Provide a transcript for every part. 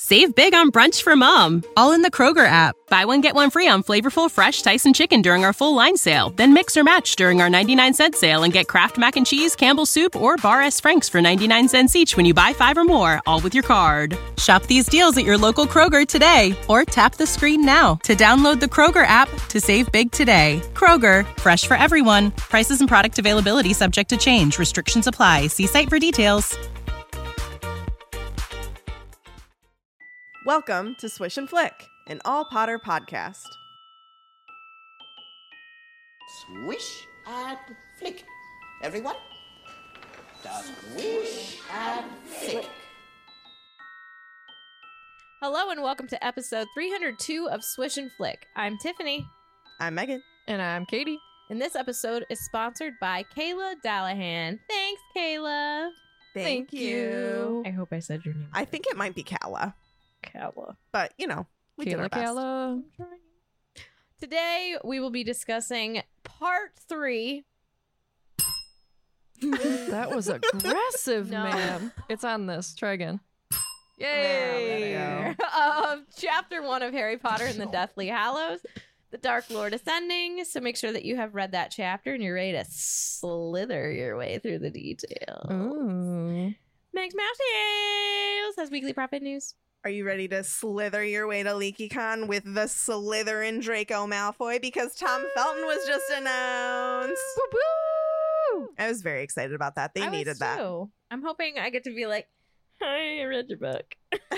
Save big on brunch for mom, all in the Kroger app. Buy one, get one free on flavorful, fresh Tyson chicken during our full line sale. Then mix or match during our 99-cent sale and get Kraft Mac and Cheese, Campbell's Soup, or Bar S. Frank's for 99 cents each when you buy 5 or more, all with your card. Shop these deals at your local Kroger today, or tap the screen now to download the Kroger app to save big today. Kroger, fresh for everyone. Prices and product availability subject to change. Restrictions apply. See site for details. Welcome to Swish and Flick, an all Potter podcast. Swish and flick. Everyone? Swish and flick. Hello and welcome to episode 302 of Swish and Flick. I'm Tiffany. I'm Megan. And I'm Katie. And this episode is sponsored by Kayla Dallahan. Thanks, Kayla. Thank you. I hope I said your name. I think it might be Kala, Kayla. but we did our best. Kayla. Today we will be discussing part 3. That was aggressive, No. ma'am. It's on this. Try again. Yay. Yay! Of chapter 1 of Harry Potter and the Deathly Hallows, The Dark Lord Ascending. So make sure that you have read that chapter and you're ready to slither your way through the details. Ooh. Max Matthews has weekly profit news. Are you ready to slither your way to LeakyCon with the Slytherin Draco Malfoy? Because Tom Felton was just announced. Woo-woo! I was very excited about that. They needed that. Too. I'm hoping I get to be like, hi, I read your book.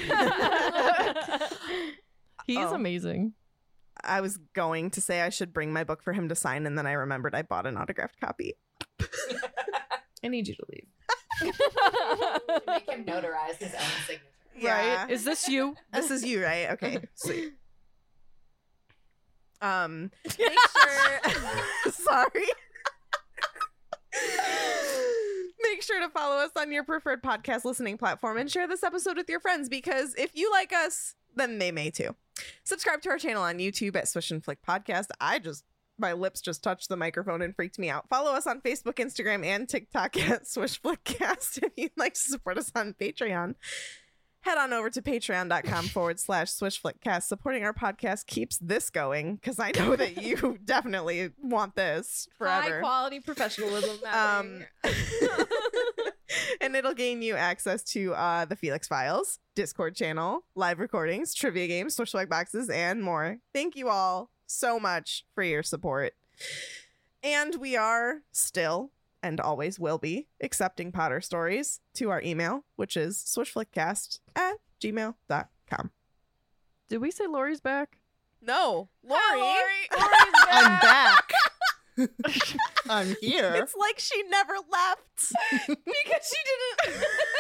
He's Oh. amazing. I was going to say I should bring my book for him to sign, and then I remembered I bought an autographed copy. I need you to leave. Make him notarize his own signature. Yeah. Right? Is this you? This is you, right? Okay, sweet. Make sure. Sorry. Make sure to follow us on your preferred podcast listening platform and share this episode with your friends, because if you like us, then they may too. Subscribe to our channel on YouTube at Swish and Flick Podcast. My lips just touched the microphone and freaked me out. Follow us on Facebook, Instagram, and TikTok at Swish Flickcast. If you'd like to support us on Patreon, head on over to patreon.com/SwishFlickcast. Supporting our podcast keeps this going, because I know that you definitely want this forever. High quality professionalism. And it'll gain you access to the Felix Files, Discord channel, live recordings, trivia games, Swishflick boxes, and more. Thank you all so much for your support. And we are still, and always will be, accepting Potter stories to our email, which is swishflickcast@gmail.com. Did we say Lori's back? No, Lori. Lori. I'm back. I'm here. It's like she never left because she didn't.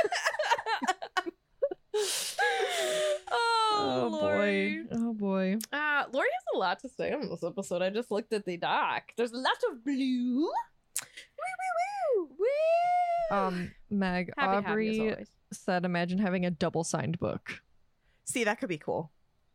Boy. Oh boy. Lori has a lot to say on this episode. I just looked at the doc. There's a lot of blue. Woo! Meg, Happy as Aubrey always. said imagine having a double signed book. See, that could be cool.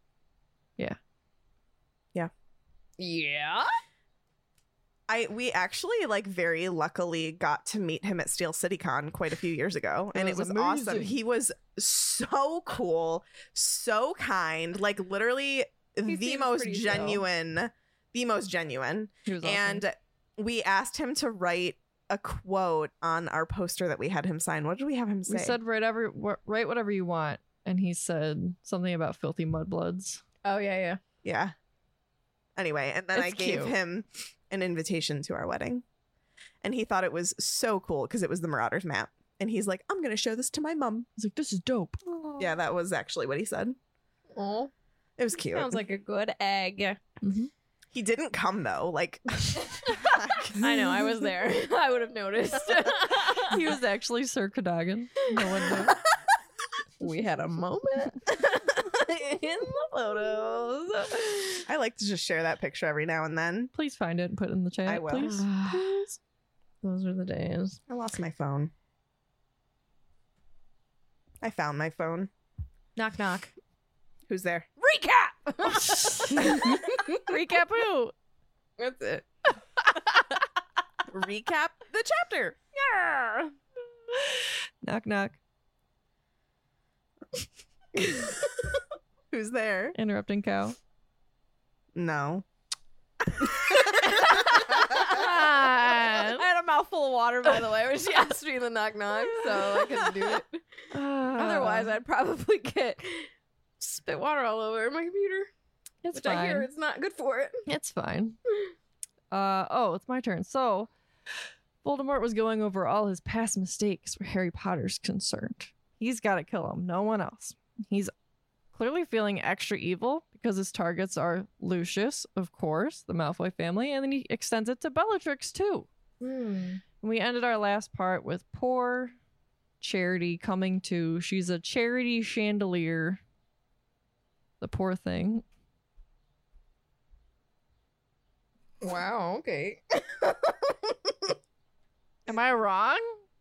Yeah. We actually very luckily got to meet him at Steel City Con quite a few years ago, and it was awesome. amazing. He was so cool, so kind, literally the seems most pretty chill. genuine. He was awesome. And we asked him to write a quote on our poster that we had him sign. What did we have him say? We said write whatever you want, and he said something about filthy mudbloods. Oh yeah. Yeah. Anyway, and then It's I gave cute. him an invitation to our wedding. And he thought it was so cool because it was the Marauders map. And he's like, I'm going to show this to my mom. He's like, this is dope. Yeah, that was actually what he said. Oh, It was cute. sounds like a good egg. He didn't come, though. I know. I was there. I would have noticed. He was actually Sir Cadogan. No one knew. We had a moment in the photos. I like to just share that picture every now and then. Please find it and put it in the chat. I will. Please. Please. Those are the days. I lost my phone. I found my phone. Knock knock. Who's there? Recap. Recap who? That's it. Recap the chapter. Yeah. Knock knock. Who's there? Interrupting cow. No. I had a mouthful of water, by the way, when she asked me the knock-knock, so I couldn't do it. Otherwise, I'd probably get spit water all over my computer, it's which fine. I hear it's not good for it. It's fine. It's my turn. So, Voldemort was going over all his past mistakes where Harry Potter's concerned. He's got to kill him, no one else. He's clearly feeling extra evil because his targets are Lucius, of course, the Malfoy family, and then he extends it to Bellatrix, too. And we ended our last part with poor Charity coming to. She's a charity chandelier. The poor thing. Wow, okay. Am I wrong?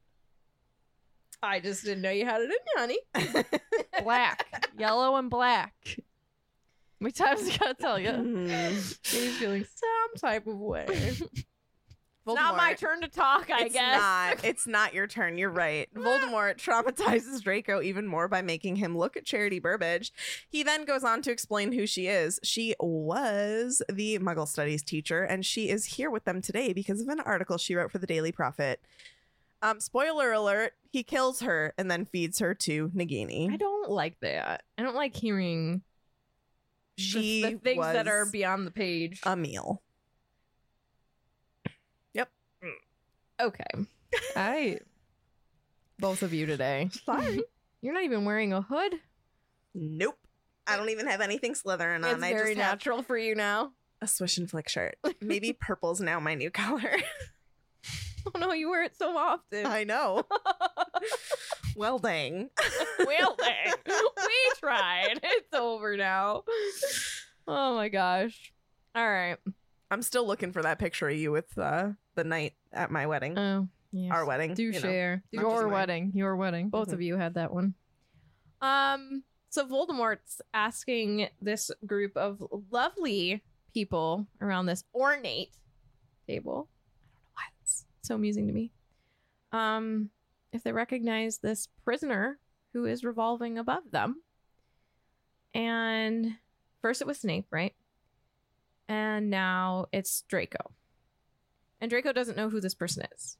I just didn't know you had it in you, honey. Black. Yellow and black. How many times I gotta tell you? He's feeling some type of way. It's Voldemort. not my turn to talk, I guess. It's not your turn. You're right. Voldemort traumatizes Draco even more by making him look at Charity Burbage. He then goes on to explain who she is. She was the Muggle Studies teacher, and she is here with them today because of an article she wrote for the Daily Prophet. Spoiler alert, he kills her and then feeds her to Nagini. I don't like that. I don't like hearing She the things that was are beyond the page. a meal. Okay. Both of you today. Sorry. You're not even wearing a hood. Nope. I don't even have anything Slytherin on. It's I very just have natural for you now. a Swish and Flick shirt. Maybe purple's now my new color. Oh no, you wear it so often. I know. Well, dang. Well, dang. We tried. It's over now. Oh my gosh. All right. I'm still looking for that picture of you with the night at my wedding. Oh, yes. Our wedding. Do you know. share. Not Your just mine. wedding. Your wedding. Both of you had that one. So Voldemort's asking this group of lovely people around this ornate table. I don't know why that's so amusing to me. If they recognize this prisoner who is revolving above them. And first it was Snape, right? And now it's Draco. And Draco doesn't know who this person is.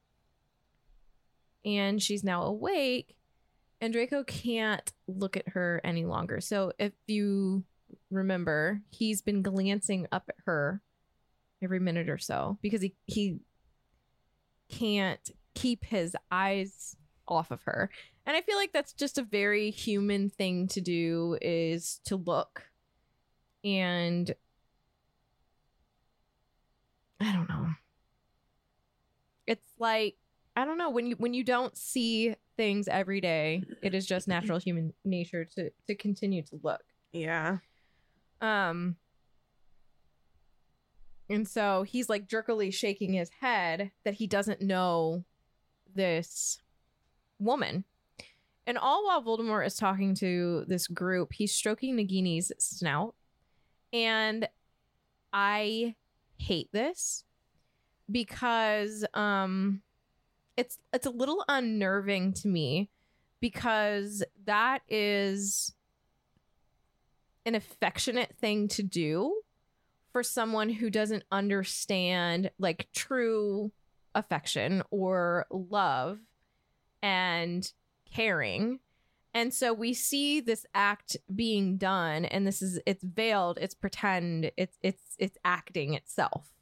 And she's now awake, and Draco can't look at her any longer. So if you remember, he's been glancing up at her every minute or so because he can't keep his eyes off of her. And I feel like that's just a very human thing to do, is to look. And I don't know. It's like, I don't know, when you don't see things every day, it is just natural human nature to continue to look. Yeah. And so he's like jerkily shaking his head that he doesn't know this woman. And all while Voldemort is talking to this group, he's stroking Nagini's snout. And I hate this because it's a little unnerving to me, because that is an affectionate thing to do for someone who doesn't understand like true affection or love and caring. And so we see this act being done, and it's veiled, it's pretend, it's acting itself.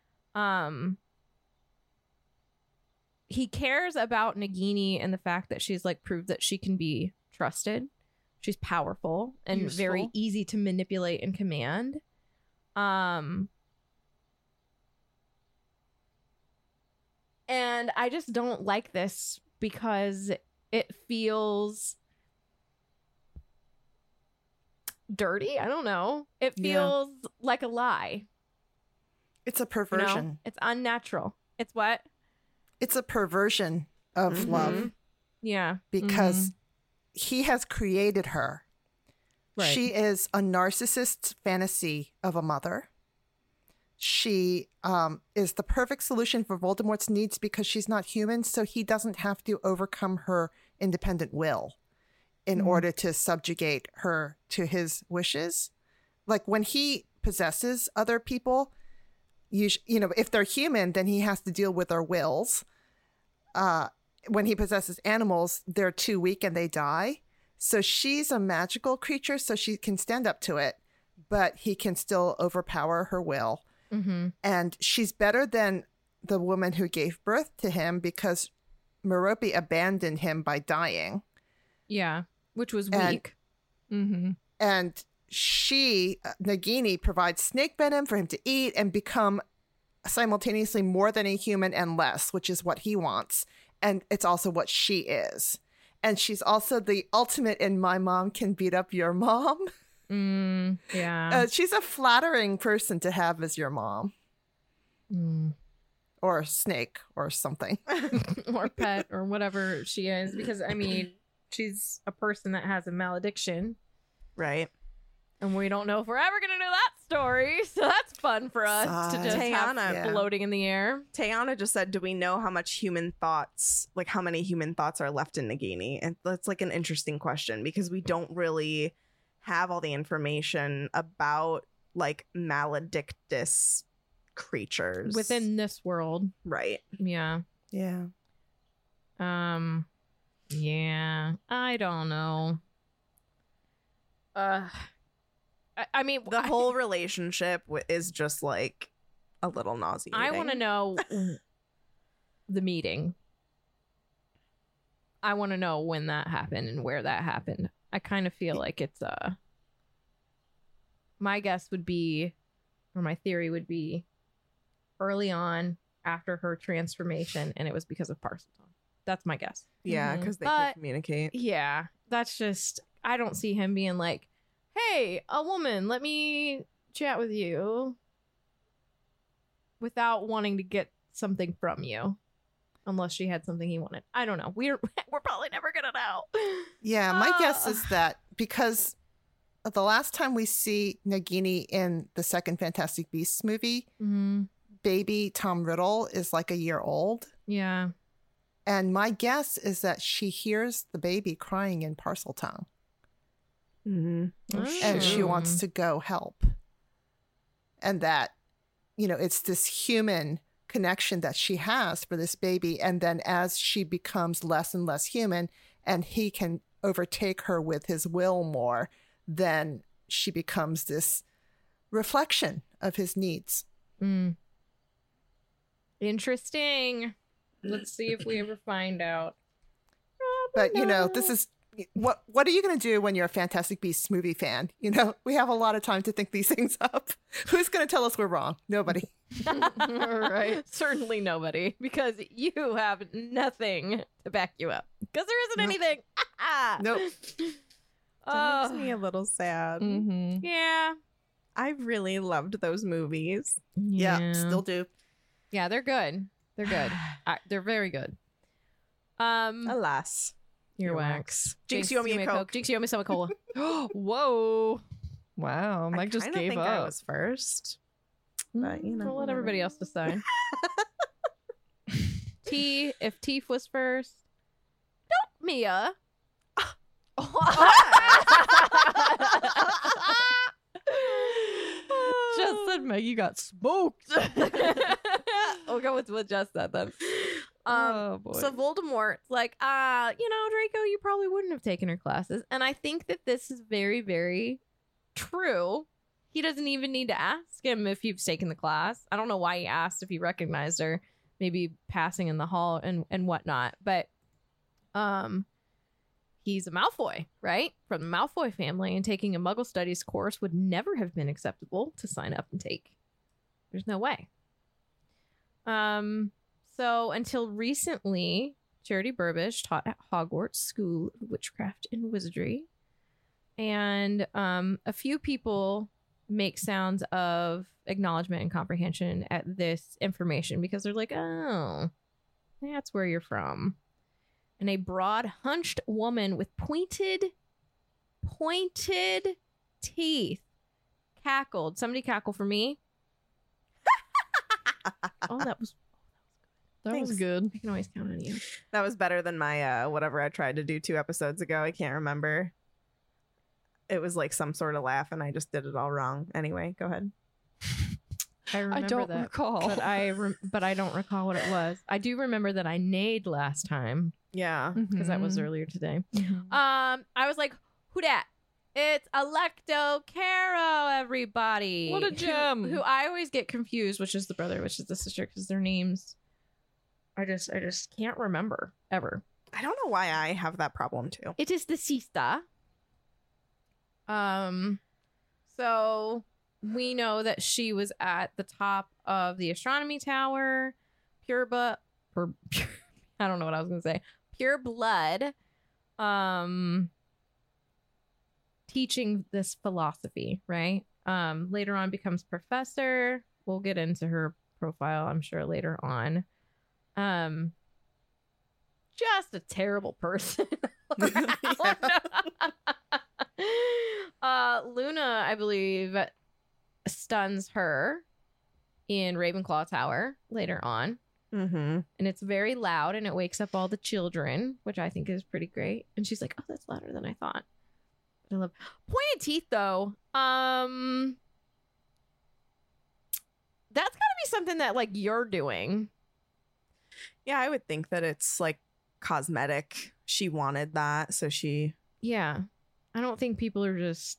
He cares about Nagini and the fact that she's like proved that she can be trusted. She's powerful and Useful. very easy to manipulate and command. And I just don't like this because it feels dirty. I don't know. It Yeah. feels like a lie. It's a You know? perversion. It's unnatural. It's what? It's a perversion of Mhm. love Yeah. because he has created her. Right. She is a narcissist's fantasy of a mother. She is the perfect solution for Voldemort's needs because she's not human, so he doesn't have to overcome her independent will. in order to subjugate her to his wishes. Like when he possesses other people, you know, if they're human, then he has to deal with their wills. When he possesses animals, they're too weak and they die. So she's a magical creature, so she can stand up to it, but he can still overpower her will. Mm-hmm. And she's better than the woman who gave birth to him because Merope abandoned him by dying. Yeah, which was And- weak. Mm-hmm. And she, Nagini, provides snake venom for him to eat and become simultaneously more than a human and less, which is what he wants. And it's also what she is. And she's also the ultimate in my mom can beat up your mom. Yeah. She's a flattering person to have as your mom. Or snake or something. Or pet or whatever she is. Because, I mean, she's a person that has a malediction. Right. And we don't know if we're ever going to know that story. So that's fun for us to just have Tayana. floating in the air. Tayana just said, do we know how much human thoughts, like how many human thoughts are left in Nagini? And that's like an interesting question because we don't really have all the information about like maledictus creatures Within this world. Right. Yeah. Yeah. Yeah. I don't know. I mean, The whole relationship is just like a little nauseating. I want to know the meeting. I want to know when that happened and where that happened. I kind of feel like it's my guess would be, or my theory would be, early on after her transformation, and it was because of Parseltongue. That's my guess. Yeah, because they But- could communicate. Yeah, that's just, I don't see him being like, hey, a woman, let me chat with you without wanting to get something from you. Unless she had something he wanted. I don't know. We're probably never going to know. Yeah, my guess is that because the last time we see Nagini in the second Fantastic Beasts movie, baby Tom Riddle is like a year old. Yeah. And my guess is that she hears the baby crying in Parseltongue Mm-hmm. and she wants to go help. And that, you know, it's this human connection that she has for this baby. And then as she becomes less and less human and he can overtake her with his will more, then she becomes this reflection of his needs. Interesting. Let's see if we ever find out. But, you know, this is what are you going to do when you're a Fantastic Beasts movie fan? You know, we have a lot of time to think these things up. Who's going to tell us we're wrong? Nobody. Right. Certainly nobody, because you have nothing to back you up. Because there isn't anything. Nope. That makes me a little sad. Mm-hmm. Yeah. I really loved those movies. Yeah, still do. Yeah, they're good. They're good. They're very good. Alas. Earwax. Jinx, you owe me a Coke. Jinx, you owe me some cola. Whoa. Wow. Mike just kinda gave think up. I was first. But, you know. We'll let everybody else decide. If Teef was first. Don't, Mia. Just said Maggie got smoked. We'll go with what Jess said then. Oh, boy. So Voldemort's like, you know, Draco, you probably wouldn't have taken her classes. And I think that this is very, very true. He doesn't even need to ask him if you've taken the class. I don't know why he asked if he recognized her, maybe passing in the hall and whatnot. But he's a Malfoy, right? From the Malfoy family, and taking a Muggle Studies course would never have been acceptable to sign up and take. There's no way. So until recently, Charity Burbish taught at Hogwarts School of Witchcraft and Wizardry. And a few people make sounds of acknowledgement and comprehension at this information because they're like, oh, that's where you're from. And a broad, hunched woman with pointed teeth cackled. Somebody cackle for me. Oh, that was That was Thanks. good. I can always count on you. That was better than my whatever I tried to do 2 episodes ago. I can't remember. It was like some sort of laugh, and I just did it all wrong. Anyway, go ahead. I remember I don't that, recall. but I don't recall what it was. I do remember that I neighed last time Yeah. because that was earlier today. Mhm. I was like, who dat? It's Electo Caro, everybody. What a gem. Who I always get confused, which is the brother, which is the sister, because their names I just can't remember ever. I don't know why I have that problem too. It is the sister. So we know that she was at the top of the astronomy tower, I don't know what I was gonna say. Pure blood. Teaching this philosophy, right? Later on becomes professor. We'll get into her profile, I'm sure, later on. Just a terrible person. Luna, I believe, stuns her in Ravenclaw Tower later on. Mm-hmm. And it's very loud and it wakes up all the children, which I think is pretty great. And she's like, oh, that's louder than I thought. I love pointed teeth though. That's gotta be something that like you're doing. Yeah, I would think that it's like cosmetic. She wanted that, so she. Yeah. I don't think people are just,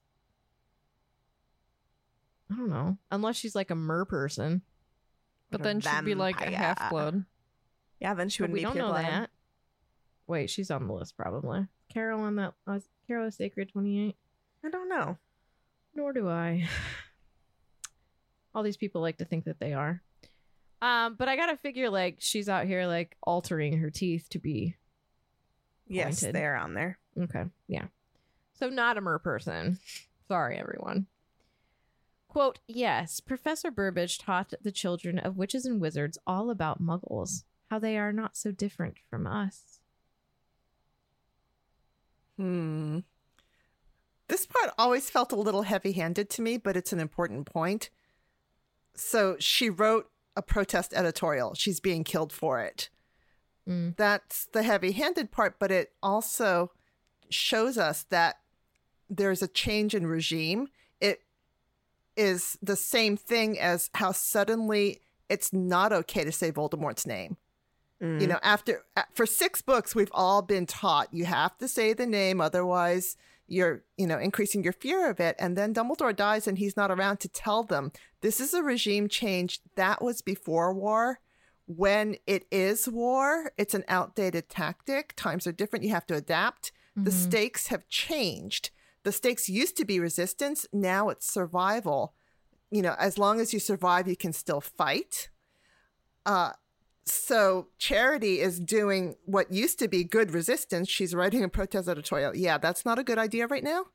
I don't know, unless she's like a mer person. But then she'd be like a Vampire. half-blood. Yeah, then she But wouldn't we be don't pure know blood. that. Wait, she's on the list probably. Carol on that. Carol is Sacred 28. I don't know. Nor do I. All these people like to think that they are. But I gotta figure like she's out here like altering her teeth to be Yes, Pointed. they're on there. okay. Yeah. So not a mer person. Sorry, everyone. Quote, yes, Professor Burbage taught the children of witches and wizards all about muggles, how they are not so different from us. This part always felt a little heavy-handed to me, but it's an important point. So she wrote a protest editorial. She's being killed for it. Mm. That's the heavy-handed part, but it also shows us that there's a change in regime. It is the same thing as how suddenly it's not okay to say Voldemort's name. You know, for 6 books, we've all been taught you have to say the name, otherwise you're, increasing your fear of it. And then Dumbledore dies and he's not around to tell them this is a regime change that was before war. When it is war, it's an outdated tactic. Times are different. You have to adapt. The stakes have changed. The stakes used to be resistance. Now it's survival. As long as you survive, you can still fight. So Charity is doing what used to be good resistance. She's writing a protest editorial. Yeah, that's not a good idea right now.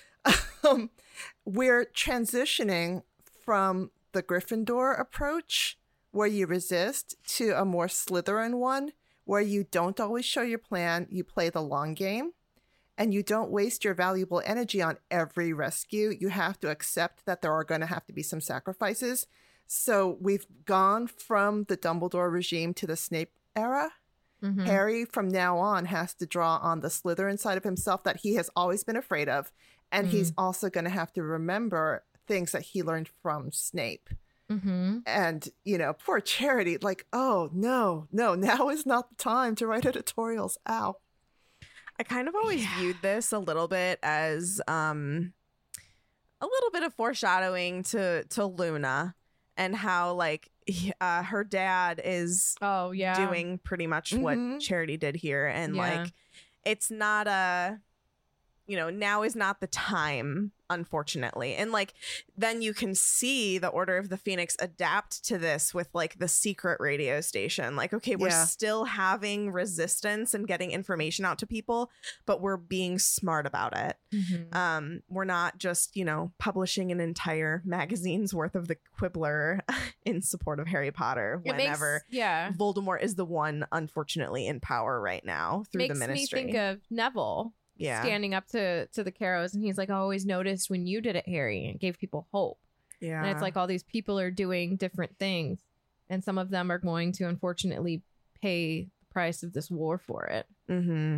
We're transitioning from the Gryffindor approach, where you resist, to a more Slytherin one, where you don't always show your plan. You play the long game, and you don't waste your valuable energy on every rescue. You have to accept that there are going to have to be some sacrifices. So we've gone from the Dumbledore regime to the Snape era. Mhm. Harry, from now on, has to draw on the Slytherin side of himself that he has always been afraid of. And he's also going to have to remember things that he learned from Snape. Mm-hmm. And, poor Charity, like, oh, no, now is not the time to write editorials. Ow. I kind of always viewed this a little bit as a little bit of foreshadowing to Luna and how like her dad is Oh, yeah. doing pretty much what Mhm. Charity did here, and Yeah. like it's not now is not the time, unfortunately. And like then you can see the Order of the Phoenix adapt to this with like the secret radio station. Like, okay, we're Yeah. still having resistance and getting information out to people, but we're being smart about it. Mhm. We're not just, publishing an entire magazine's worth of the Quibbler in support of Harry Potter It makes- whenever yeah. Voldemort is the one, unfortunately, in power right now through Makes the ministry. me think of Neville yeah. standing up to the Carrows, and he's like, I always noticed when you did it, Harry, and it gave people hope. Yeah. And it's like all these people are doing different things, and some of them are going to unfortunately pay the price of this war for it. Mm-hmm.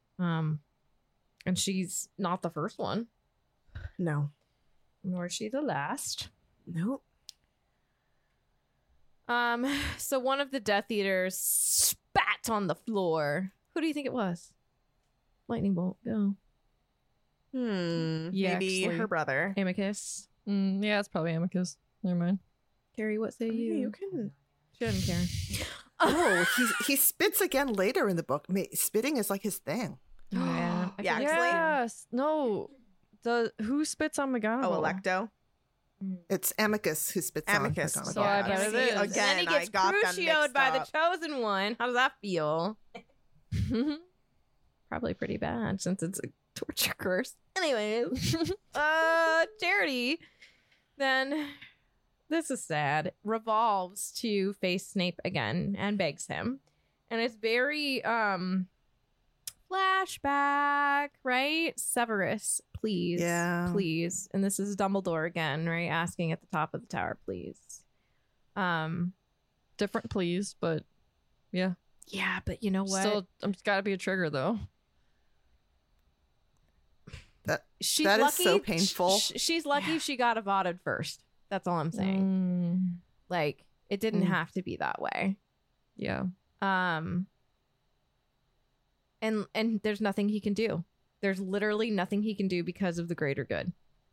And she's not the first one, No. nor is she the last. Nope. So one of the Death Eaters spat on the floor. Who do you think it was? Lightning bolt. Go. Yeah, Maybe actually. her brother. Amicus. Yeah, it's probably Amicus. Never mind. Carrie, what say you? You can. She doesn't care. Oh, he spits again later in the book. Spitting is like his thing. Yeah. I Yeah, feel like- actually- Yes. No. Who spits on McGonagall? Oh, Electo. It's Amicus who spits Amicus. on McGonagall. So I bet it See, is. Again, And then he gets I got them crucioed mixed by the up. chosen one. How does that feel? Probably pretty bad since it's a torture curse. Anyways, Charity then, this is sad, revolves to face Snape again and begs him. And it's very flashback, right? Severus, please. Yeah. Please. And this is Dumbledore again, right? Asking at the top of the tower, please. Different, please, but yeah. Yeah, but you know what? Still, it's got to be a trigger though. She's That is lucky, so painful. She's lucky she got avotted first. That's all I'm saying. Like, it didn't have to be that way. Yeah. And there's nothing he can do. There's literally nothing he can do because of the greater good.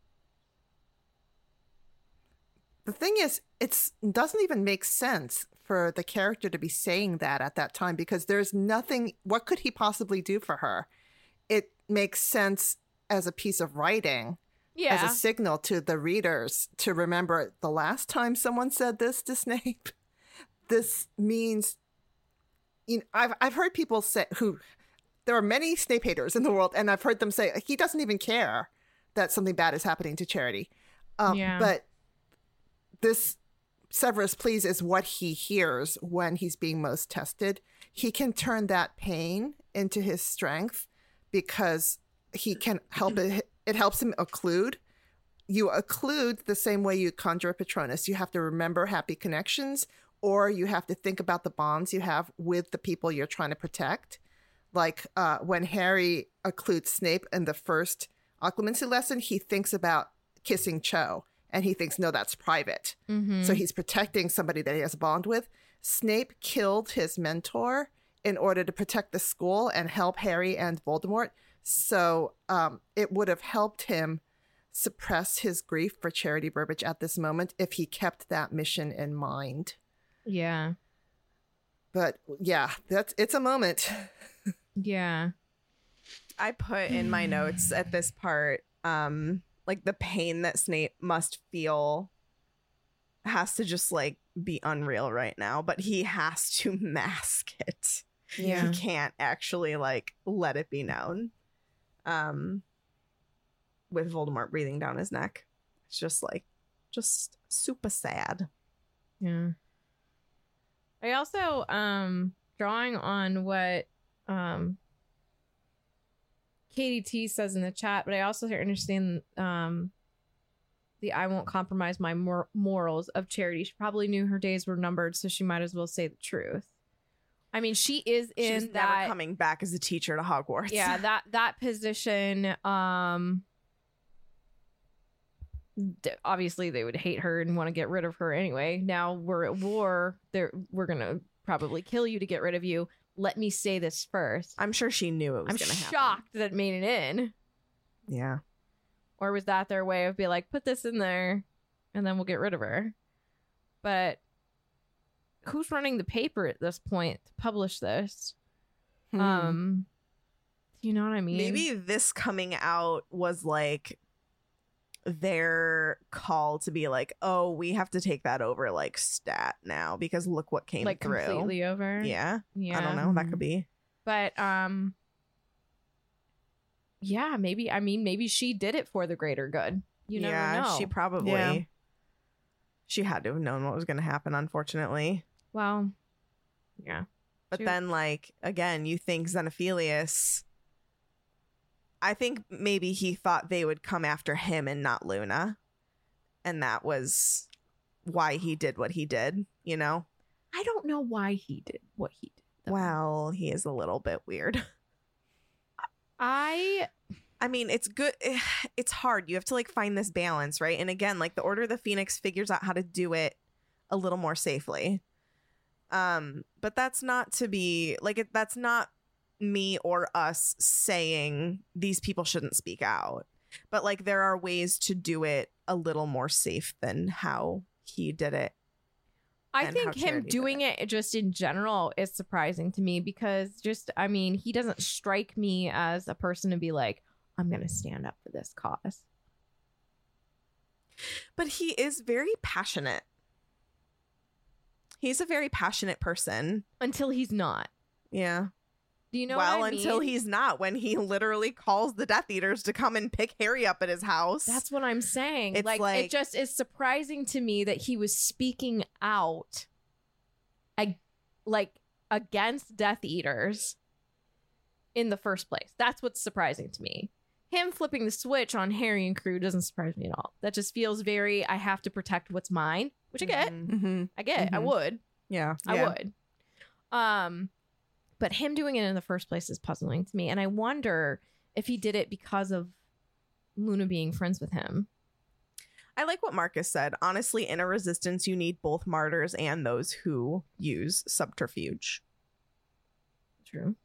The thing is, it doesn't even make sense for the character to be saying that at that time because there's nothing. What could he possibly do for her? It makes sense as a piece of writing, Yeah. as a signal to the readers to remember the last time someone said this to Snape. This means, you know, I've heard people say there are many Snape haters in the world, and I've heard them say he doesn't even care that something bad is happening to Charity. Yeah. But this Severus please is what he hears when he's being most tested. He can turn that pain into his strength because he can help it. It helps him occlude. You occlude the same way you conjure a Patronus. You have to remember happy connections, or you have to think about the bonds you have with the people you're trying to protect. Like when Harry occludes Snape in the first occlumency lesson, he thinks about kissing Cho, and he thinks, no, that's private. So he's protecting somebody that he has a bond with. Snape killed his mentor in order to protect the school and help Harry and Voldemort. So it would have helped him suppress his grief for Charity Burbage at this moment if he kept that mission in mind. Yeah. But yeah, it's a moment. Yeah. I put in my notes at this part, like the pain that Snape must feel has to just like be unreal right now, but he has to mask it. Yeah. He can't actually like let it be known. With Voldemort breathing down his neck. It's just super sad. Yeah. I also drawing on what Katie T says in the chat, but I also understand the I won't compromise my morals of Charity. She probably knew her days were numbered, so she might as well say the truth. I mean, she is in She's that never coming back as a teacher to Hogwarts. yeah, that position. Obviously they would hate her and want to get rid of her anyway. Now we're at war. We're gonna probably kill you to get rid of you. Let me say this first. I'm sure she knew it was I'm going to happen. shocked that it made it in. Yeah. Or was that their way of being like, put this in there and then we'll get rid of her? But who's running the paper at this point to publish this? You know what I mean? Maybe this coming out was like their call to be like, oh, we have to take that over like stat now because look what came like through. completely over. Yeah. Yeah. I don't know. That could be. But yeah, maybe she did it for the greater good. You never know. She probably. Yeah. She had to have known what was going to happen, unfortunately. Well, yeah. But She- then, like, again, you think Xenophilius. I think maybe he thought they would come after him and not Luna. And that was why he did what he did, you know? I don't know why he did what he did. Well, he is a little bit weird. I mean, it's good. It's hard. You have to like find this balance, right? And again, like the Order of the Phoenix figures out how to do it a little more safely. But that's not to be like that's not me or us saying these people shouldn't speak out. But like there are ways to do it a little more safe than how he did it. I and think how him Charity did doing it just in general is surprising to me because he doesn't strike me as a person to be like, I'm going to stand up for this cause. But he is very passionate. He's a very passionate person. Until he's not. Yeah. Do you know well, what I until mean? he's not, when he literally calls the Death Eaters to come and pick Harry up at his house. That's what I'm saying. It's Like, like- it just is surprising to me that he was speaking out against Death Eaters in the first place. That's what's surprising to me. Him flipping the switch on Harry and crew doesn't surprise me at all. That just feels very, I have to protect what's mine, which I get. Mhm. Mm-hmm. I get. I Mhm. would. Yeah. I would. But him doing it in the first place is puzzling to me. And I wonder if he did it because of Luna being friends with him. I like what Marcus said. Honestly, in a resistance, you need both martyrs and those who use subterfuge. True.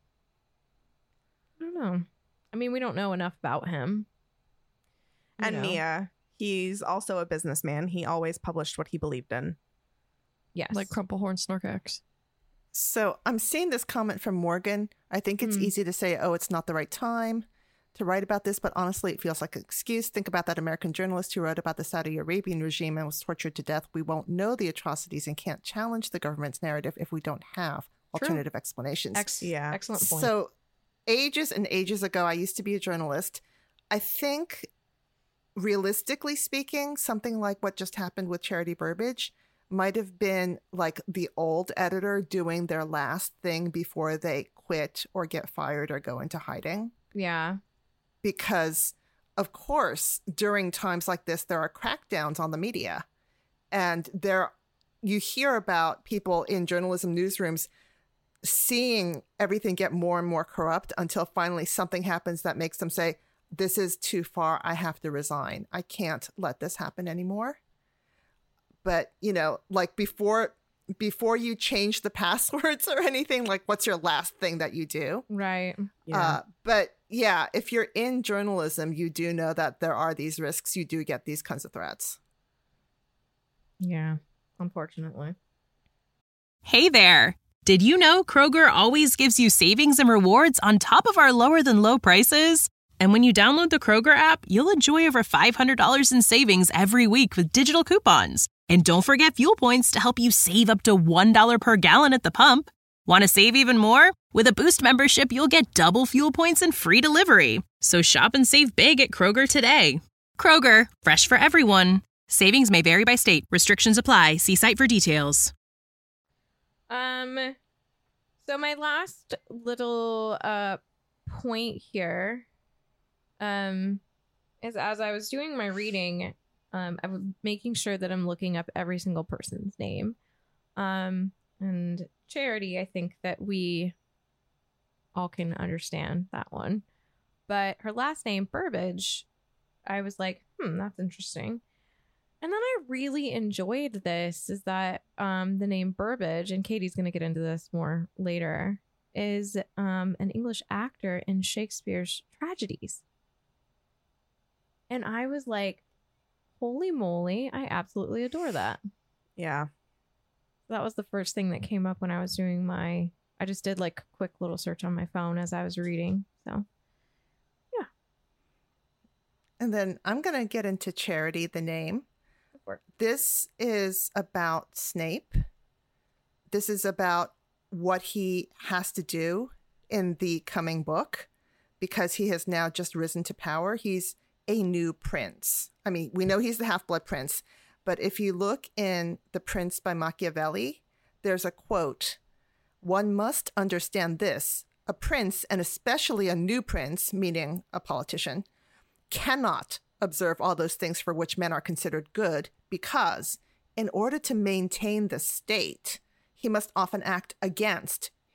I don't know. I mean, we don't know enough about him. You And know? Mia, he's also a businessman. He always published what he believed in. Yes. Like Crumplehorn Snorkax. So I'm seeing this comment from Morgan. I think it's easy to say, oh, it's not the right time to write about this, but honestly, it feels like an excuse. Think about that American journalist who wrote about the Saudi Arabian regime and was tortured to death. We won't know the atrocities and can't challenge the government's narrative if we don't have alternative explanations. Yeah. Excellent point. So ages and ages ago, I used to be a journalist. I think, realistically speaking, something like what just happened with Charity Burbage might have been like the old editor doing their last thing before they quit or get fired or go into hiding. yeah. Because, of course, during times like this, there are crackdowns on the media. And you hear about people in journalism newsrooms seeing everything get more and more corrupt until finally something happens that makes them say, this is too far. I have to resign. I can't let this happen anymore. But, like before you change the passwords or anything, like what's your last thing that you do? Right. Yeah. But yeah, if you're in journalism, you do know that there are these risks. You do get these kinds of threats. Yeah. Unfortunately. Hey there! Did you know Kroger always gives you savings and rewards on top of our lower than low prices? And when you download the Kroger app, you'll enjoy over $500 in savings every week with digital coupons. And don't forget fuel points to help you save up to $1 per gallon at the pump. Want to save even more? With a Boost membership, you'll get double fuel points and free delivery. So shop and save big at Kroger today. Kroger, fresh for everyone. Savings may vary by state. Restrictions apply. See site for details. So my last little point here is as I was doing my reading, I was making sure that I'm looking up every single person's name. And Charity, I think that we all can understand that one. But her last name, Burbage, I was like, that's interesting. And then I really enjoyed this, is that the name Burbage, and Katie's going to get into this more later, is an English actor in Shakespeare's tragedies. And I was like, holy moly, I absolutely adore that. Yeah. That was the first thing that came up when I was doing I just did like a quick little search on my phone as I was reading. So, yeah. And then I'm going to get into Charity, the name. This is about Snape. This is about what he has to do in the coming book because he has now just risen to power. He's a new prince. I mean, we know he's the Half-Blood Prince, but if you look in The Prince by Machiavelli, there's a quote, "One must understand this. A prince, and especially a new prince, meaning a politician, cannot observe all those things for which men are considered good because in order to maintain the state, he must often act against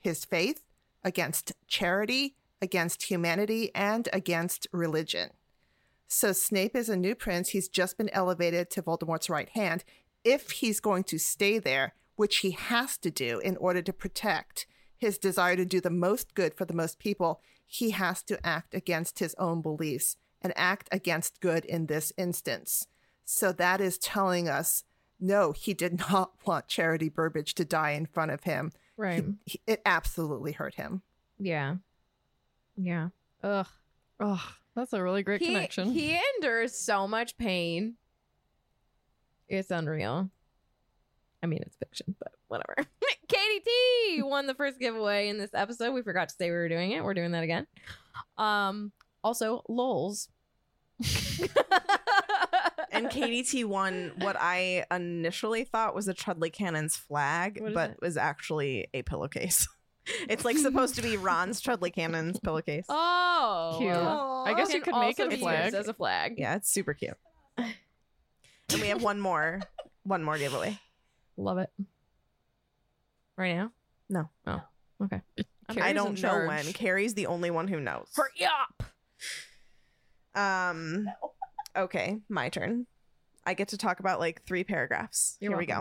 his faith, against charity, against humanity, and against religion. So Snape is a new prince. He's just been elevated to Voldemort's right hand. If he's going to stay there, which he has to do in order to protect his desire to do the most good for the most people, he has to act against his own beliefs and act against good in this instance. So that is telling us, no, he did not want Charity Burbage to die in front of him. Right. It absolutely hurt him. Yeah. Yeah. Ugh. Oh, that's a really great connection. He endures so much pain. It's unreal. I mean, it's fiction, but whatever. Katie T won the first giveaway in this episode. We forgot to say we were doing it. We're doing that again. Also, lols. And Katie T won what I initially thought was a Chudley Cannon's flag, What is but it? was actually a pillowcase. It's like supposed to be Ron's Chudley Cannon's pillowcase. Oh, Cute. I guess you Can could make also it a be used flag. as a flag. Yeah, it's super cute. And we have one more giveaway. Love it. Right now? No. Oh, okay. I Carrie's in don't know charge. when. Carrie's the only one who knows. Hurry up. Okay, my turn. I get to talk about like 3 paragraphs. You're Here we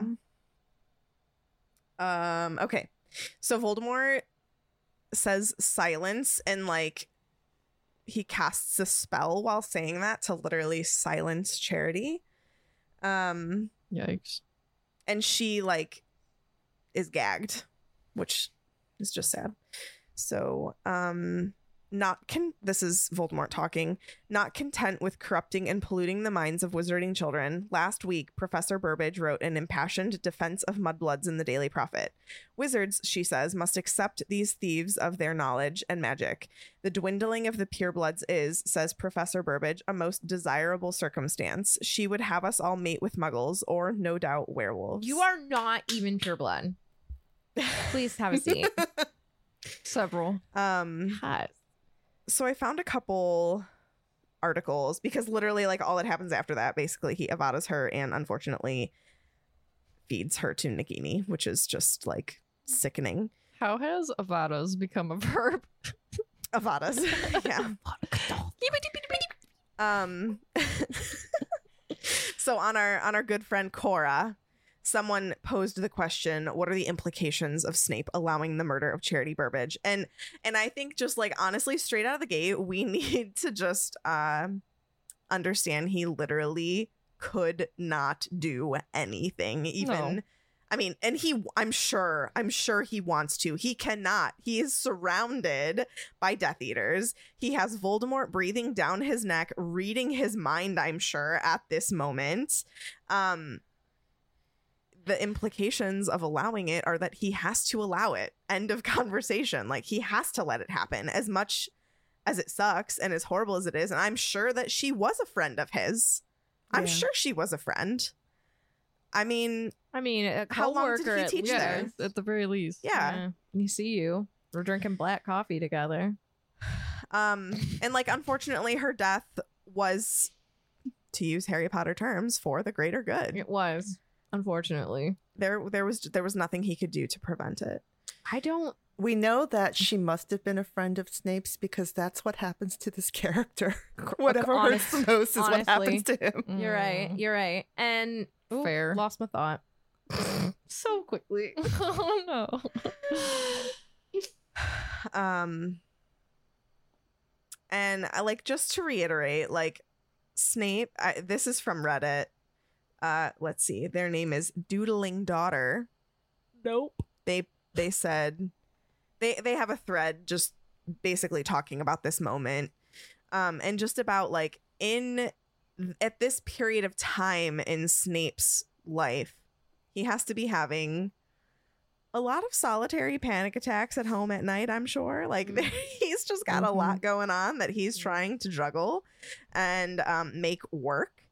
go. Okay. So Voldemort says silence, and like he casts a spell while saying that to literally silence Charity. Yikes. And she like is gagged, which is just sad. So this is Voldemort talking. Not content with corrupting and polluting the minds of wizarding children, last week Professor Burbage wrote an impassioned defense of mudbloods in the Daily Prophet. Wizards, she says, must accept these thieves of their knowledge and magic. The dwindling of the purebloods is, says Professor Burbage, a most desirable circumstance. She would have us all mate with muggles, or no doubt werewolves. You are not even pureblood. Please have a seat. Several. Hot. So I found a couple articles because literally like all that happens after that, basically he avadas her and unfortunately feeds her to Nagini, which is just like sickening. How has Avadas become a verb? Avadas. Yeah. So on our good friend Cora, someone posed the question, what are the implications of Snape allowing the murder of Charity Burbage? And I think just like honestly, straight out of the gate, we need to just understand he literally could not do anything. Even No. I mean, and I'm sure he wants to. He cannot. He is surrounded by Death Eaters. He has Voldemort breathing down his neck, reading his mind, I'm sure, at this moment. The implications of allowing it are that he has to allow it. End of conversation. Like, he has to let it happen, as much as it sucks and as horrible as it is. And I'm sure that she was a friend of his. I'm Yeah. sure she was a friend. I mean, A How long did coworker he at teach least. there? At the very least. yeah. You see you. We're drinking black coffee together. And like, unfortunately, her death was, to use Harry Potter terms, for the greater good. It was, unfortunately. There was nothing he could do to prevent it. I don't. We know that she must have been a friend of Snape's because that's what happens to this character. Whatever hurts the most is what honestly. happens to him. You're right. You're right. And ooh, Fair. lost my thought so quickly. Oh no. And I like, just to reiterate, like, Snape, this is from Reddit. Let's see, their name is Doodling Daughter. Nope. They said they have a thread just basically talking about this moment, and just about like at this period of time in Snape's life, he has to be having a lot of solitary panic attacks at home at night, I'm sure. Like, he's just got a lot going on that he's trying to juggle and make work.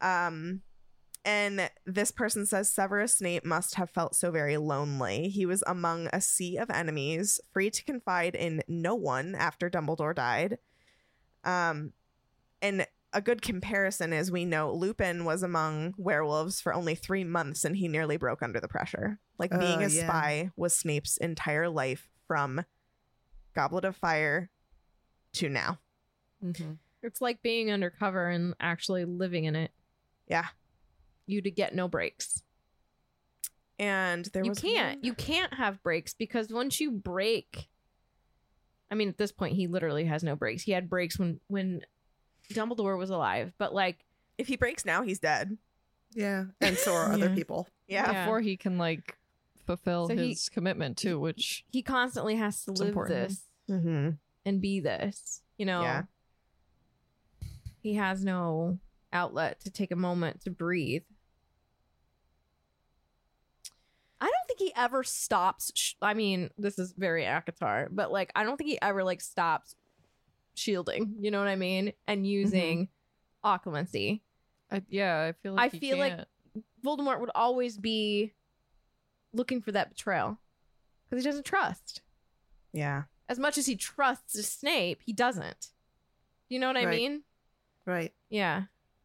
And this person says Severus Snape must have felt so very lonely. He was among a sea of enemies, free to confide in no one after Dumbledore died. And a good comparison is, we know Lupin was among werewolves for only 3 months and he nearly broke under the pressure. Like, being a Yeah. spy was Snape's entire life from Goblet of Fire to now. It's like being undercover and actually living in it. Yeah. You to get no breaks. And there was You can't have breaks because once you break, I mean, at this point, he literally has no breaks. He had breaks when Dumbledore was alive, but like, if he breaks now, he's dead. Yeah. And so are other Yeah. people. Yeah. Before he can like fulfill So his commitment too, which he constantly has to It's live important. this Mm-hmm. and be this. You know, Yeah. he has no outlet to take a moment to breathe. I don't think he ever stops. I mean, this is very ACOTAR, but like, I don't think he ever like stops shielding. You know what I mean? And using occlumency. I feel like I feel like Voldemort would always be looking for that betrayal because he doesn't trust. Yeah. As much as he trusts Snape, he doesn't. You know what I Right. mean? Right. Yeah.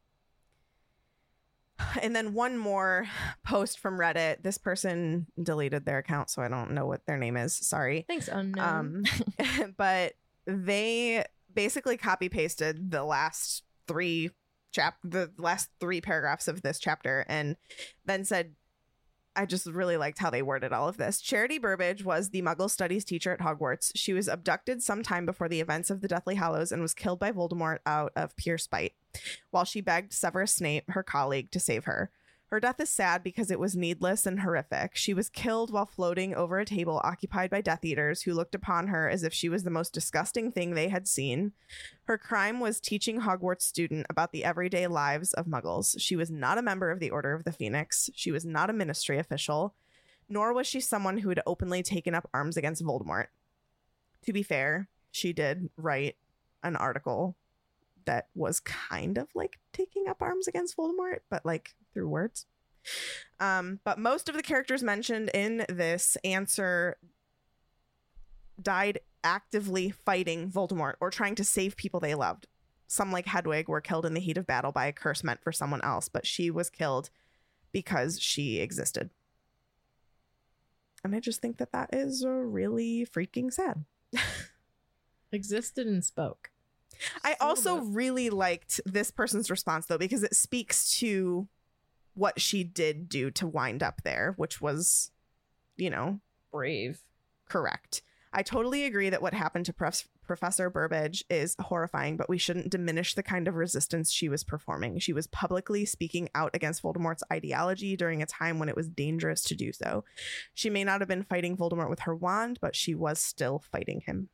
And then one more post from Reddit. This person deleted their account, so I don't know what their name is. Sorry. Thanks, unknown. But they basically copy pasted the last three paragraphs of this chapter and then said, I just really liked how they worded all of this. Charity Burbage was the Muggle studies teacher at Hogwarts. She was abducted sometime before the events of the Deathly Hallows and was killed by Voldemort out of pure spite, while she begged Severus Snape, her colleague, to save her. Her death is sad because it was needless and horrific. She was killed while floating over a table occupied by Death Eaters who looked upon her as if she was the most disgusting thing they had seen. Her crime was teaching Hogwarts student about the everyday lives of Muggles. She was not a member of the Order of the Phoenix. She was not a ministry official, nor was she someone who had openly taken up arms against Voldemort. To be fair, she did write an article that was kind of like taking up arms against Voldemort, but like through words. But most of the characters mentioned in this answer died actively fighting Voldemort or trying to save people they loved. Some, like Hedwig, were killed in the heat of battle by a curse meant for someone else, but she was killed because she existed. And I just think that that is really freaking sad. Existed and spoke. I also really liked this person's response, though, because it speaks to what she did do to wind up there, which was, you know, Brave. correct. I totally agree that what happened to Professor Burbage is horrifying, but we shouldn't diminish the kind of resistance she was performing. She was publicly speaking out against Voldemort's ideology during a time when it was dangerous to do so. She may not have been fighting Voldemort with her wand, but she was still fighting him.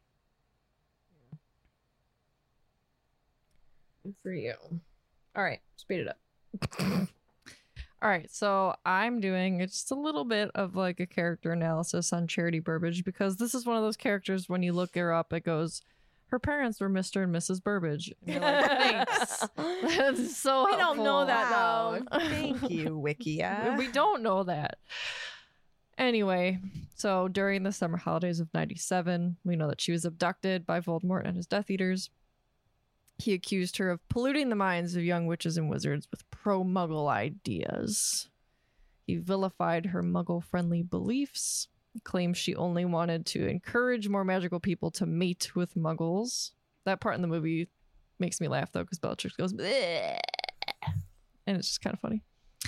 Good for you. All right, speed it up. All right, so I'm doing just a little bit of like a character analysis on Charity Burbage because this is one of those characters when you look her up, it goes, her parents were Mr. and Mrs. Burbage. And you're like, thanks. That's so We don't know helpful. that, Wow. though. Thank you, Wikia. We don't know that. Anyway, so during the summer holidays of 97, we know that she was abducted by Voldemort and his Death Eaters. He accused her of polluting the minds of young witches and wizards with pro-Muggle ideas. He vilified her Muggle-friendly beliefs, claimed she only wanted to encourage more magical people to mate with Muggles. That part in the movie makes me laugh, though, because Bellatrix goes, "Bleh," and it's just kind of funny.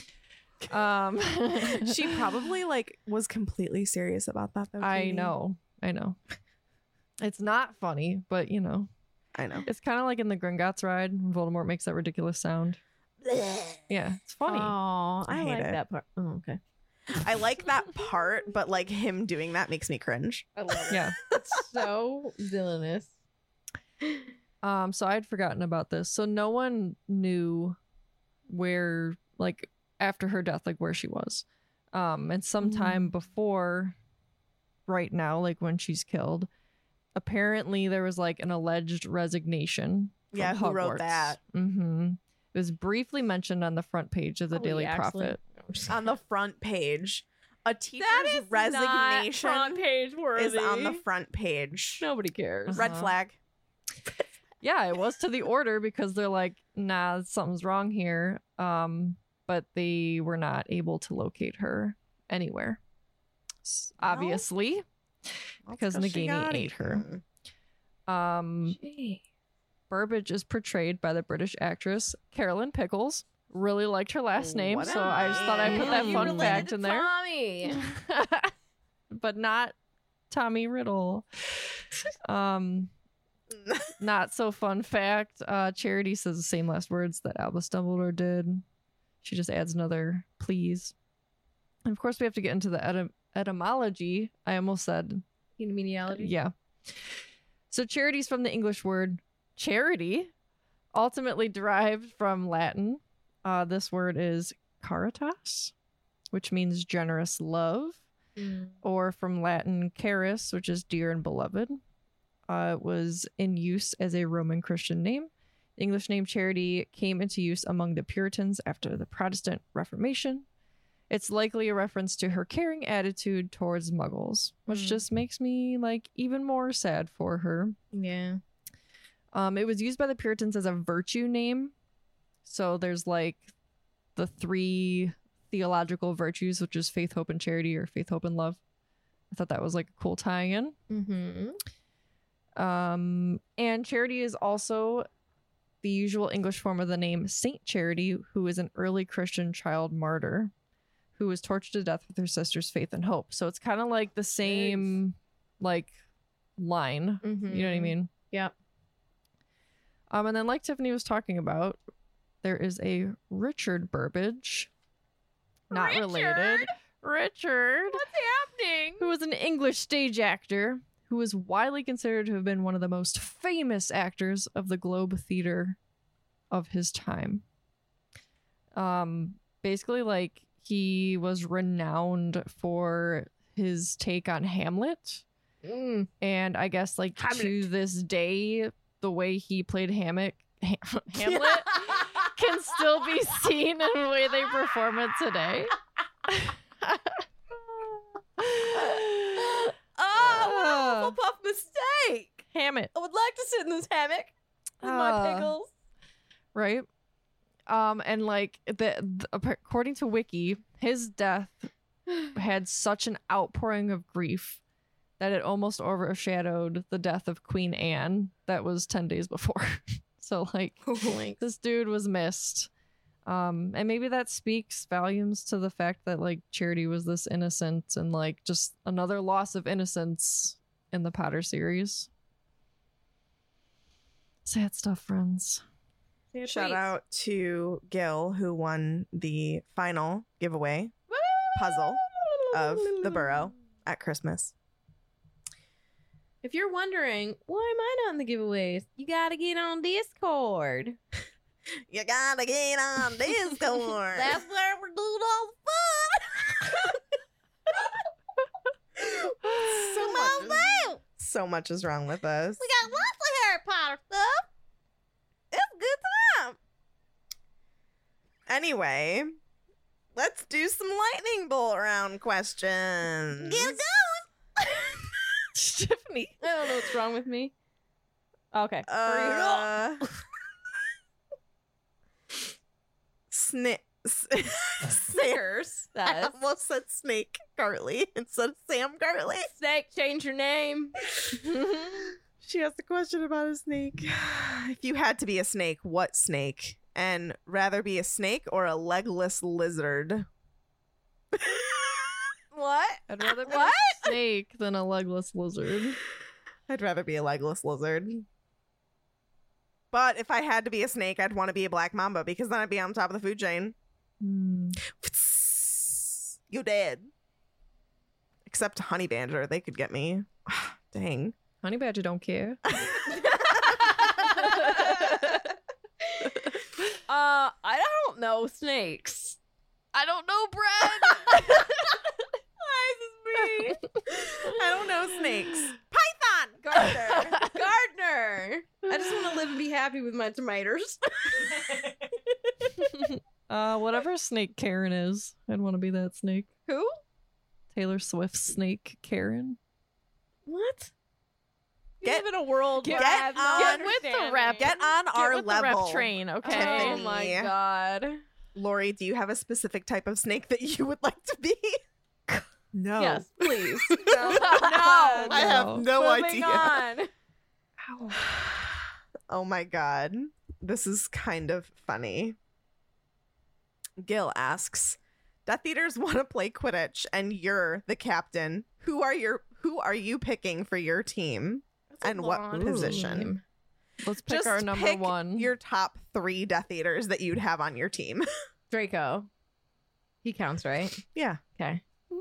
She probably like was completely serious about that, though. I Katie. know. It's not funny, but you know. I know. It's kind of like in the Gringotts ride when Voldemort makes that ridiculous sound. Yeah, it's funny. Oh, I I hate like it. that part. Oh, okay. I like that part, but like him doing that makes me cringe. I love it. Yeah. It's so villainous. So I'd forgotten about this. So no one knew where, like, after her death, like where she was. And sometime before right now, like when she's killed, apparently there was like an alleged resignation. from Yeah, who wrote Hogwarts. that? Mm-hmm. It was briefly mentioned on the front page of the Daily Prophet. On the front page. A teacher's That is resignation not front page worthy. is on the front page. Nobody cares. Red Uh-huh. flag. Yeah, it was to the order because they're like, nah, something's wrong here. But they were not able to locate her anywhere. Obviously. because Nagini ate her. Burbage is portrayed by the British actress Carolyn Pickles. Really liked her last name, What a so I just thought I'd put that name. fun fact in there. Tommy. But not Tommy Riddle. Not so fun fact. Charity says the same last words that Albus Dumbledore did. She just adds another please. And of course, we have to get into the etymology. I almost said Etymology. yeah. So charity's from the English word charity, ultimately derived from Latin. This word is caritas, which means generous love, or from Latin caris, which is dear and beloved. It was in use as a Roman Christian name. The English name charity came into use among the Puritans after the Protestant Reformation. It's likely a reference to her caring attitude towards Muggles, which just makes me like even more sad for her. Yeah. It was used by the Puritans as a virtue name. So there's like the 3 theological virtues, which is faith, hope, and charity, or faith, hope, and love. I thought that was like a cool tie-in. Mm-hmm. And Charity is also the usual English form of the name Saint Charity, who is an early Christian child martyr who was tortured to death with her sister's faith and hope. So it's kind of like the same like line. Mm-hmm. You know what I mean? Yep. And then like Tiffany was talking about, there is a Richard Burbage. Not related. Richard. What's happening? Who was an English stage actor who is widely considered to have been one of the most famous actors of the Globe Theatre of his time. Basically, like, he was renowned for his take on Hamlet. And I guess, like, to this day, the way he played Hamlet can still be seen in the way they perform it today. Oh, what a Hufflepuff mistake! Hamlet. I would like to sit in this hammock with my pickles. Right. And like according to Wiki, his death had such an outpouring of grief that it almost overshadowed the death of Queen Anne that was 10 days before. So like this dude was missed. And maybe that speaks volumes to the fact that like Charity was this innocent and like just another loss of innocence in the Potter series. Sad stuff, friends. Shout out to Gil, who won the final giveaway puzzle of the Burrow at Christmas. If you're wondering, why am I not in the giveaways? You gotta get on Discord. You gotta get on Discord. That's where we're doing all the fun. So much is wrong with us. We got lots of Harry Potter stuff. It's a good time. Anyway, let's do some lightning bolt round questions. Get it going. Tiffany. I don't know what's wrong with me. Okay. Snares. I almost said Snake Gartley instead of Sam Gartley. Snake, change your name. She asked a question about a snake. If you had to be a snake, what snake? And rather be a snake or a legless lizard? What? I'd rather be a snake than a legless lizard. I'd rather be a legless lizard. But if I had to be a snake, I'd want to be a black mamba because then I'd be on top of the food chain. You dead. Except Honey Badger, they could get me. Dang. Honey Badger don't care. I don't know snakes. I don't know bread. Why is this me? I don't know snakes. Gardner. I just want to live and be happy with my tomatoes. Whatever snake Karen is, I'd want to be that snake. Who? Taylor Swift's snake Karen. What? We live in a world Get where on- I have no get with the understanding. rep. Get on our Get with level. the rep train, okay? Tiffany. Oh my god. Lori, do you have a specific type of snake that you would like to be? No. Yes, please. No. I have no Moving idea. on. Oh my god. This is kind of funny. Gil asks, Death Eaters want to play Quidditch and you're the captain. Who are you picking for your team? And what long position? team. Let's pick Just our number pick one. your top 3 Death Eaters that you'd have on your team. Draco. He counts, right? Yeah. Okay.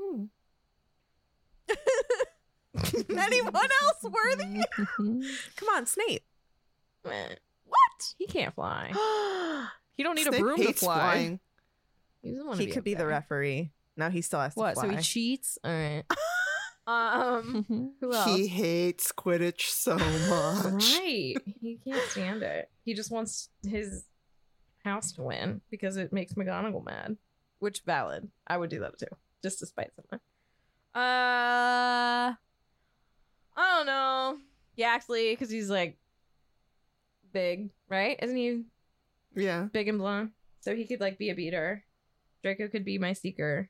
Anyone else worthy? Come on, Snape. What? He can't fly. You don't need Snape a broom to hates fly. flying. He doesn't want He could be the referee. No, he still has to What? fly. So he cheats? All right. Who else? He hates Quidditch so much. Right. He can't stand it. He just wants his house to win because it makes McGonagall mad. Which valid. I would do that too. Just to spite someone. I don't know. Yaxley, because he's like big, right? Isn't he Yeah. big and blonde? So he could like be a beater. Draco could be my seeker.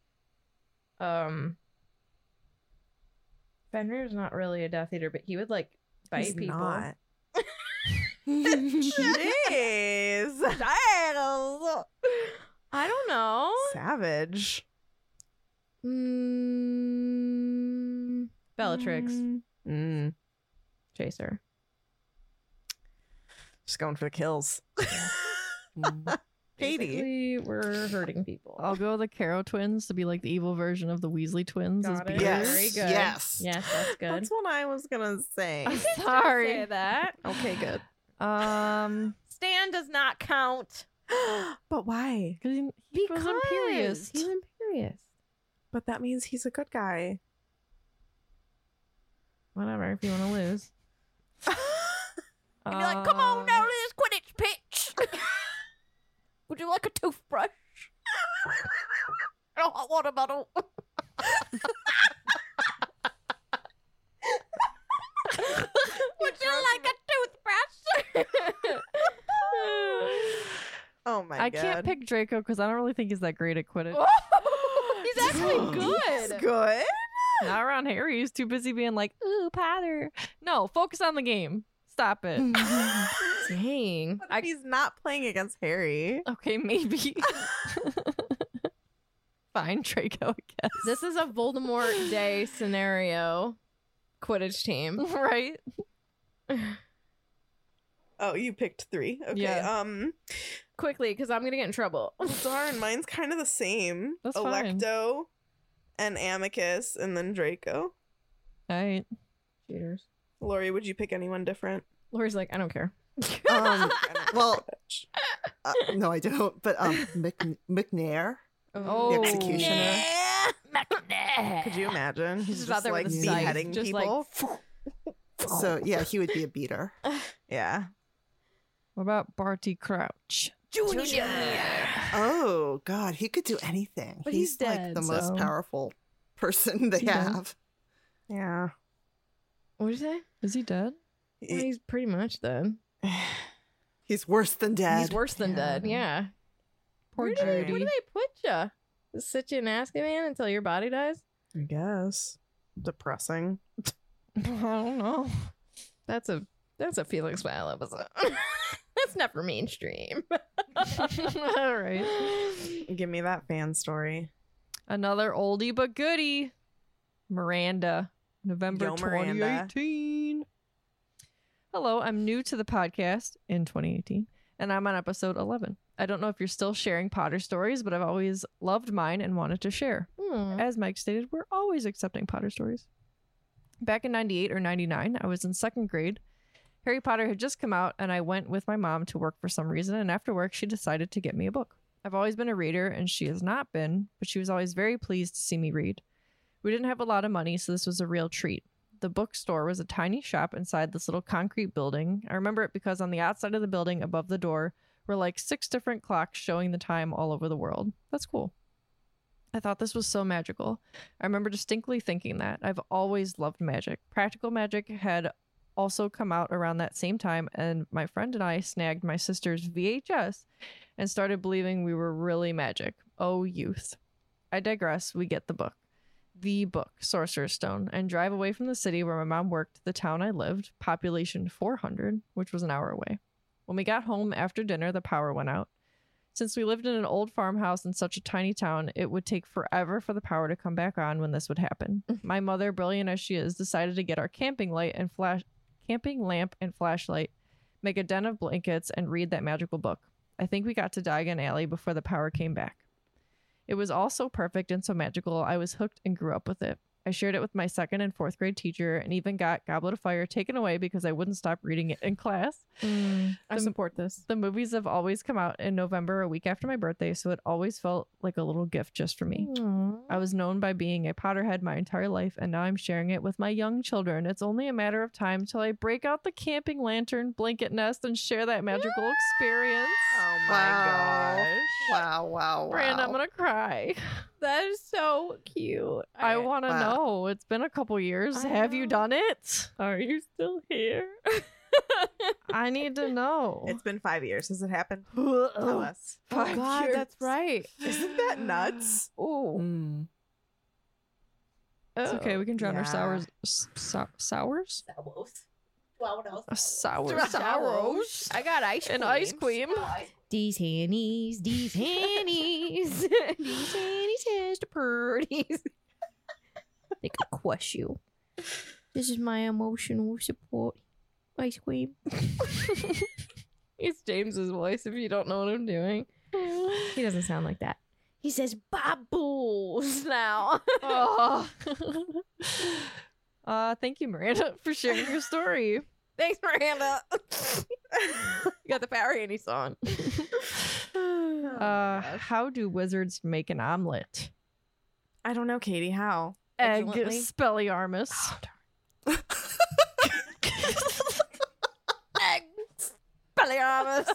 Fenrir's not really a Death Eater, but he would like bite He's people. not. Jeez. I don't know. Savage. Bellatrix. Mm. Chaser. Just going for the kills. Katie. Basically, we're hurting people. I'll go the Caro twins to be like the evil version of the Weasley twins. as Got it. beaters. Yes. Very good. Yes. Yes, that's good. That's what I was gonna say. I'm Say sorry. that. Okay, good. Stan does not count. But why? Because he was imperious. He's imperious. But that means he's a good guy. Whatever, if you want to lose. And You're like, come on down to this Quidditch pitch. Would you like a toothbrush? And a hot water bottle. Would you like a toothbrush? Oh my I god. can't pick Draco because I don't really think he's that great at Quidditch. He's actually He's good. good. Not around Harry. He's too busy being like, ooh, Potter. No, focus on the game. Stop it. Dang. What if he's not playing against Harry? Okay, maybe. Fine, Draco, I guess. This is a Voldemort Day scenario. Quidditch team. Right? Oh, you picked 3. Okay. Yeah. Quickly, because I'm going to get in trouble. Darn, mine's kind of the same. That's fine. Electo and Amicus and then Draco. All right. Cheaters. Lori, would you pick anyone different? Lori's like, I don't care. Well, no, I don't. But McNair, Oh. the executioner. Could you imagine? He's Just just out there like with a scythe, beheading just like- people. So yeah, he would be a beater. Yeah. What about Barty Crouch? Oh God, he could do anything. But he's like dead, the most so- powerful person they He dead? have. Yeah. What did you say? Is he dead? Well, he's pretty much dead. He's worse than dead. He's worse than dead. Yeah. Poor Where do they Judy. put you? Just sit you in Azkaban until your body dies? I guess. Depressing. I don't know. That's a Felix Smile episode. That's not for mainstream. All right. Give me that fan story. Another oldie but goodie. Miranda. November Yo, Miranda. 2018. Hello, I'm new to the podcast in 2018, and I'm on episode 11. I don't know if you're still sharing Potter stories, but I've always loved mine and wanted to share. As Mike stated, we're always accepting Potter stories. Back in 98 or 99, I was in 2nd grade. Harry Potter had just come out, and I went with my mom to work for some reason, and after work, she decided to get me a book. I've always been a reader, and she has not been, but she was always very pleased to see me read. We didn't have a lot of money, so this was a real treat. The bookstore was a tiny shop inside this little concrete building. I remember it because on the outside of the building, above the door, were like 6 different clocks showing the time all over the world. That's cool. I thought this was so magical. I remember distinctly thinking that. I've always loved magic. Practical Magic had also come out around that same time, and my friend and I snagged my sister's VHS and started believing we were really magic. Oh, youth. I digress. We get the book. the book, Sorcerer's Stone, and drive away from the city where my mom worked to the town I lived, population 400, which was an hour away. When we got home after dinner, the power went out. Since we lived in an old farmhouse in such a tiny town, it would take forever for the power to come back on when this would happen. My mother, brilliant as she is, decided to get our camping lamp and flashlight, make a den of blankets, and read that magical book. I think we got to Diagon Alley before the power came back. It was all so perfect and so magical, I was hooked and grew up with it. I shared it with my 2nd and 4th grade teacher and even got Goblet of Fire taken away because I wouldn't stop reading it in class. I support this. The movies have always come out in November, a week after my birthday, so it always felt like a little gift just for me. I was known by being a Potterhead my entire life, and now I'm sharing it with my young children. It's only a matter of time till I break out the camping lantern blanket nest and share that magical experience. Oh my gosh. Wow. Brand, I'm gonna cry. That is so cute. I want to Wow. know. It's been a couple years. I Have you know. done it? Are you still here? I need to know. It's been 5 years. Has it happened? Tell us. Oh God, that's right. Isn't that nuts? Oh, It's okay. We can drown our Yeah. sours. Sours? Sours. I got ice cream. An ice cream. These hannies, these hannies, these hannies has the purties. They could crush you. This is my emotional support. Ice cream. It's James's voice if you don't know what I'm doing. He doesn't sound like that. He says bubbles now. Oh. Thank you, Miranda, for sharing your story. Thanks, Miranda. You got the Power Handy song. How do wizards make an omelet? I don't know, Katie. How? Egg Excellently. Spelliarmus. Expelliarmus.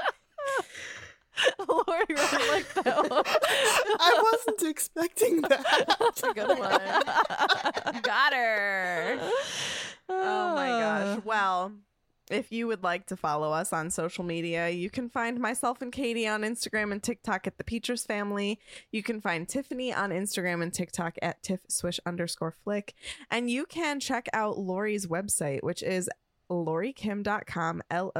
Lori really liked that one. I wasn't expecting that. That's a good one. Got her. Oh my gosh. Well, if you would like to follow us on social media, you can find myself and Katie on Instagram and TikTok at the Peters Family. You can find Tiffany on Instagram and TikTok at tiffswish_flick. And you can check out Lori's website, which is lorikim.com,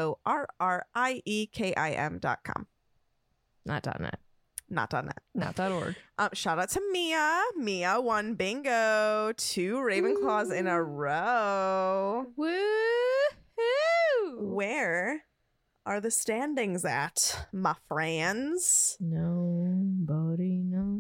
LORRIEKIM.com. Not on it. Not on that. Not.org. Shout out to Mia. Mia won bingo, 2 Ravenclaws in a row. Woo-hoo! Where are the standings at, my friends? Nobody knows.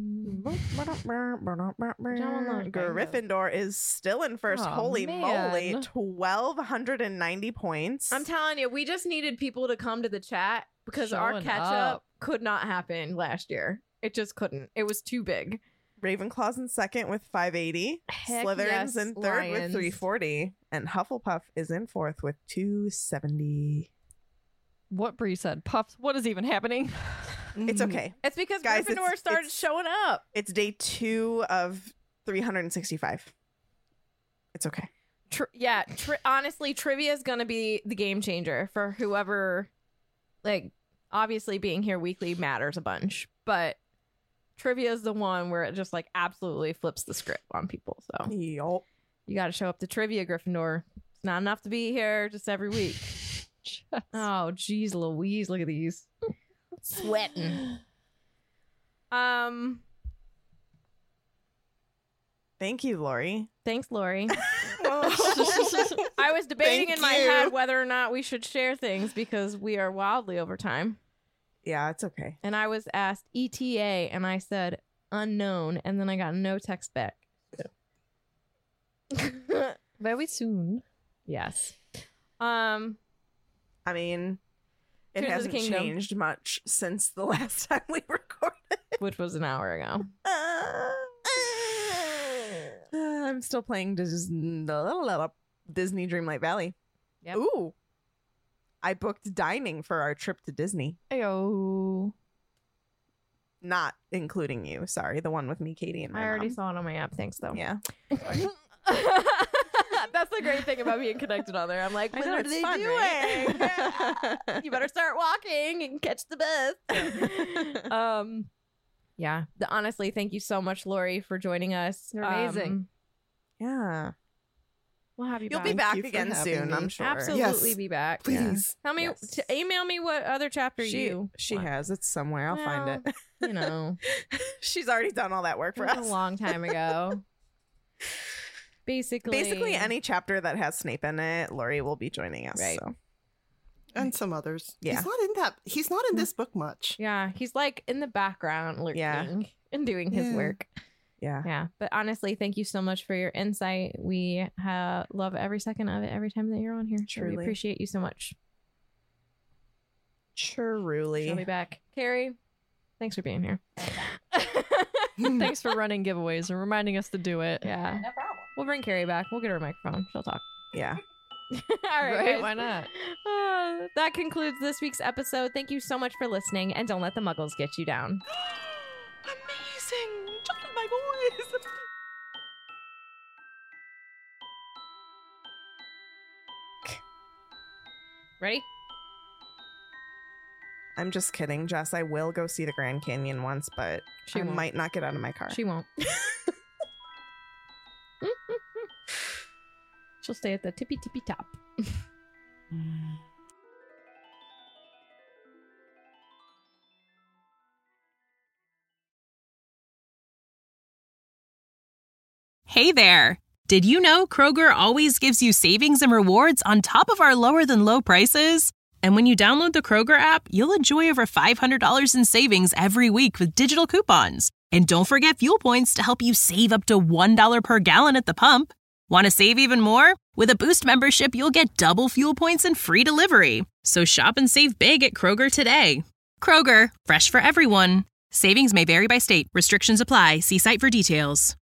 Gryffindor is still in first. Aw, Holy moly. man. 1,290 points. I'm telling you, we just needed people to come to the chat because our Showing catch up. up could not happen last year. It just couldn't. It was too big. Ravenclaw's in second with 580. Heck Slytherin's yes, in third with Lions. 340. And Hufflepuff is in fourth with 270. What Bree said. Puffs. What is even happening? It's okay. It's because Guys, Gryffindor started showing up. It's day 2 of 365. It's okay. Honestly, trivia is going to be the game changer for whoever, like, obviously being here weekly matters a bunch, but trivia is the one where it just, like, absolutely flips the script on people. So Yup. you got to show up to trivia, Gryffindor. It's not enough to be here just every week. Oh, geez, Louise, look at these. Sweating. Thank you, Lori. Thanks, Lori. I was debating Thank in my you. head whether or not we should share things because we are wildly over time. Yeah, it's okay. And I was asked ETA, and I said unknown, and then I got no text back. Very soon. Yes. I mean, it Tears of the hasn't Kingdom. changed much since the last time we recorded. Which was an hour ago. I'm still playing Disney Dreamlight Valley. Yep. Ooh. I booked dining for our trip to Disney. Ayo. Not including you. Sorry. The one with me, Katie, and my I already mom. saw it on my app. Thanks, though. Yeah. That's the great thing about being connected on there. I'm like, I know, what are it's they fun, doing? right? You better start walking and catch the bus. Yeah. Honestly, thank you so much, Lori, for joining us. You're amazing. Yeah. We'll have you You'll back. be Thank back you for again having soon, me. I'm sure. Absolutely Yes. be back. Please. Tell me, Yes. email me what other chapter you. She want. has. It's somewhere. I'll find Well, it. You know, She's already done all that work it for was us. a long time ago. Basically, any chapter that has Snape in it, Lori will be joining us. Right. So. And some others. Yeah. He's not in this book much. Yeah, he's like in the background lurking and doing his Yeah. work. Yeah. Yeah, but honestly, thank you so much for your insight. We love every second of it every time that you're on here. So we Truly. appreciate you so much. Truly. She'll be back. Carrie, thanks for being here. Thanks for running giveaways and reminding us to do it. Yeah, No problem. we'll bring Carrie back. We'll get her a microphone. She'll talk. Yeah. All right, Right? guys. Why not? That concludes this week's episode. Thank you so much for listening, and don't let the muggles get you down. Amazing. Just like my voice. Ready? I'm just kidding, Jess. I will go see the Grand Canyon once, but She I won't. might not get out of my car. She won't. She'll stay at the tippy top. Hey there! Did you know Kroger always gives you savings and rewards on top of our lower than low prices? And when you download the Kroger app, you'll enjoy over $500 in savings every week with digital coupons. And don't forget fuel points to help you save up to $1 per gallon at the pump. Want to save even more? With a Boost membership, you'll get double fuel points and free delivery. So shop and save big at Kroger today. Kroger, fresh for everyone. Savings may vary by state. Restrictions apply. See site for details.